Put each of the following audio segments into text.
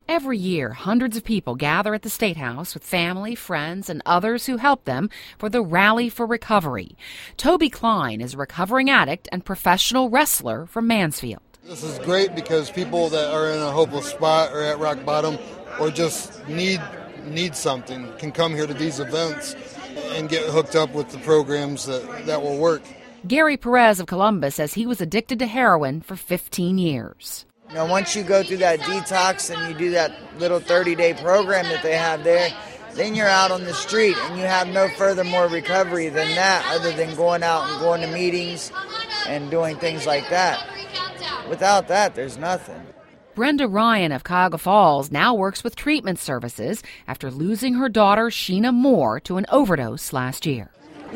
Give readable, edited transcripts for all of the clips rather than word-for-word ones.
Every year, hundreds of people gather at the State House with family, friends, and others who help them for the Rally for Recovery. Toby Klein is a recovering addict and professional wrestler from Mansfield. This is great because people that are in a hopeless spot or at rock bottom or just need something can come here to these events and get hooked up with the programs that will work. Gary Perez of Columbus says he was addicted to heroin for 15 years. Now, once you go through that detox and you do that little 30-day program that they have there, then you're out on the street and you have no further more recovery than that other than going out and going to meetings and doing things like that. Without that, there's nothing. Brenda Ryan of Cuyahoga Falls now works with treatment services after losing her daughter, Sheena Moore, to an overdose last year.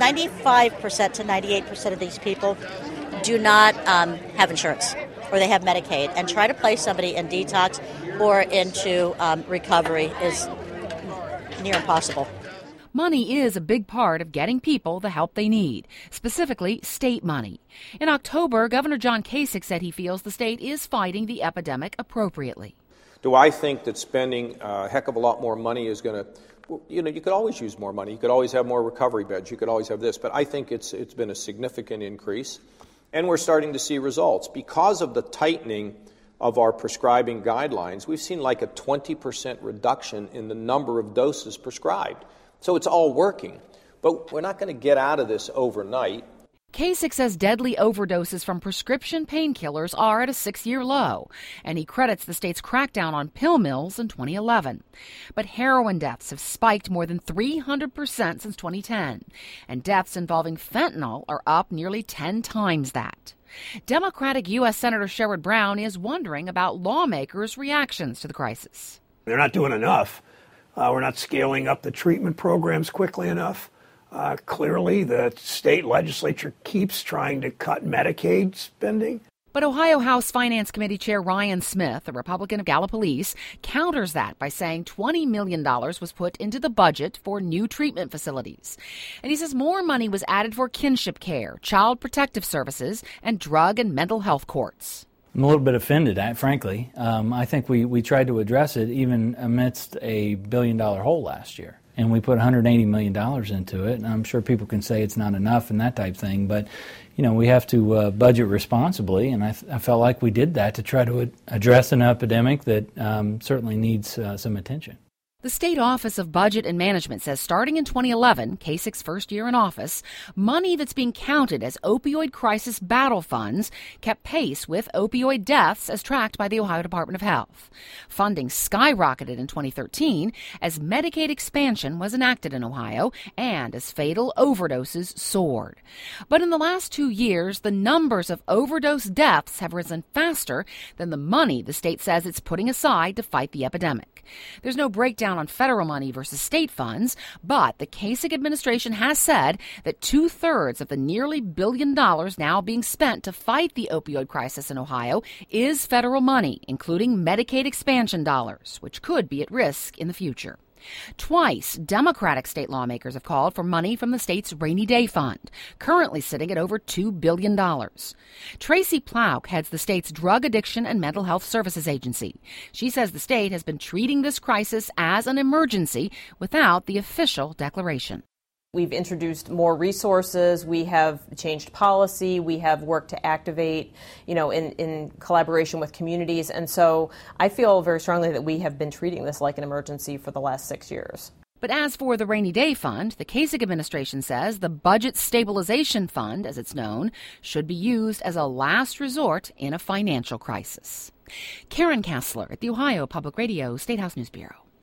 95% to 98% of these people do not have insurance, or they have Medicaid, and try to place somebody in detox or into recovery is near impossible. Money is a big part of getting people the help they need, specifically state money. In October, Governor John Kasich said he feels the state is fighting the epidemic appropriately. Do I think that spending a heck of a lot more money is going to, you could always use more money. You could always have more recovery beds. You could always have this. But I think it's been a significant increase. And we're starting to see results. Because of the tightening of our prescribing guidelines, we've seen like a 20% reduction in the number of doses prescribed. So it's all working. But we're not going to get out of this overnight. Kasich says deadly overdoses from prescription painkillers are at a 6-year low, and he credits the state's crackdown on pill mills in 2011. But heroin deaths have spiked more than 300% since 2010, and deaths involving fentanyl are up nearly 10 times that. Democratic U.S. Senator Sherrod Brown is wondering about lawmakers' reactions to the crisis. They're not doing enough. We're not scaling up the treatment programs quickly enough. Clearly, the state legislature keeps trying to cut Medicaid spending. But Ohio House Finance Committee Chair Ryan Smith, a Republican of Gallipolis, counters that by saying $20 million was put into the budget for new treatment facilities. And he says more money was added for kinship care, child protective services, and drug and mental health courts. I'm a little bit offended, frankly. I think we tried to address it even amidst a $1 billion hole last year. And we put $180 million into it. And I'm sure people can say it's not enough and that type thing. But, we have to budget responsibly. And I felt like we did that to try to address an epidemic that certainly needs some attention. The State Office of Budget and Management says starting in 2011, Kasich's first year in office, money that's being counted as opioid crisis battle funds kept pace with opioid deaths as tracked by the Ohio Department of Health. Funding skyrocketed in 2013 as Medicaid expansion was enacted in Ohio and as fatal overdoses soared. But in the last 2 years, the numbers of overdose deaths have risen faster than the money the state says it's putting aside to fight the epidemic. There's no breakdown on federal money versus state funds, but the Kasich administration has said that 2/3 of the nearly $1 billion now being spent to fight the opioid crisis in Ohio is federal money, including Medicaid expansion dollars, which could be at risk in the future. Twice, Democratic state lawmakers have called for money from the state's Rainy Day Fund, currently sitting at over $2 billion. Tracy Plowk heads the state's Drug Addiction and Mental Health Services Agency. She says the state has been treating this crisis as an emergency without the official declaration. We've introduced more resources, we have changed policy, we have worked to activate, in collaboration with communities. And so I feel very strongly that we have been treating this like an emergency for the last 6 years. But as for the Rainy Day Fund, the Kasich administration says the Budget Stabilization Fund, as it's known, should be used as a last resort in a financial crisis. Karen Kassler at the Ohio Public Radio State House News Bureau.